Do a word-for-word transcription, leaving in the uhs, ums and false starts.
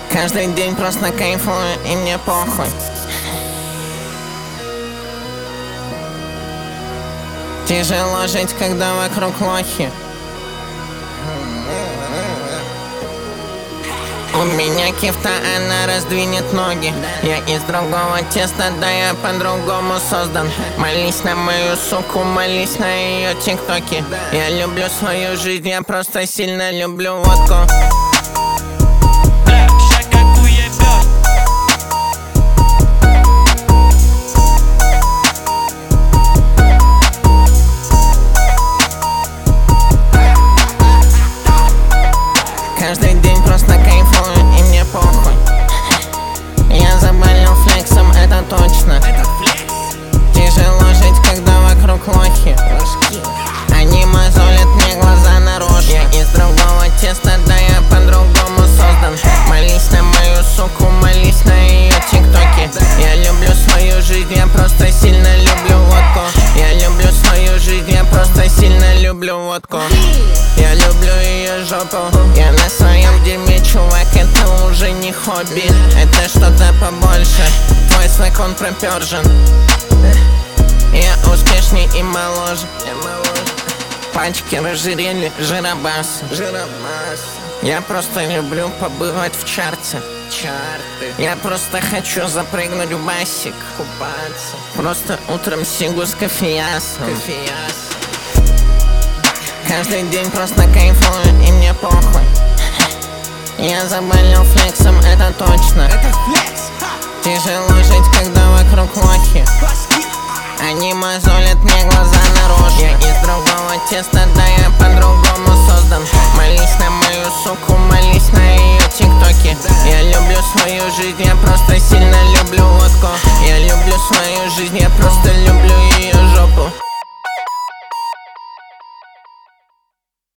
Каждый день просто кайфую, и мне похуй. Тяжело жить, когда вокруг лохи. У меня кифта, она раздвинет ноги. Я из другого теста, да я по-другому создан. Молись на мою суку, молись на ее тиктоки. Я люблю свою жизнь, я просто сильно люблю водку. Каждый день просто кайфую, и мне похуй. Я заболел флексом, это точно. Тяжело жить, когда вокруг лохи. Они мозолят мне глаза наружу. Я из другого теста, да я по-другому создан. Молись на мою суку, молись на ее тиктоки. Я люблю свою жизнь, я просто сильно люблю водку. Я люблю свою жизнь, я просто сильно люблю водку. Я люблю ее жопу. Я на своем дерьме, чувак, это уже не хобби. Это что-то побольше. Твой свек, он пропержен. Я успешней и моложе. Пачки разжирели, жиробас. Я просто люблю побывать в чарте. Чарты. Я просто хочу запрыгнуть в басик. Купаться. Просто утром сигу с кофеясом. Кофеяс. Каждый день просто кайфую, и мне похуй. Я заболел флексом, это точно. Это флекс. Тяжело жить, когда вокруг лохи. Они мозолят мне глаза наружу. Я из другого теста, да я по-другому создан. Молись на мою суку, молись на ее тиктоки. Я люблю свою жизнь, я просто сильно люблю водку. Я люблю свою жизнь, я просто люблю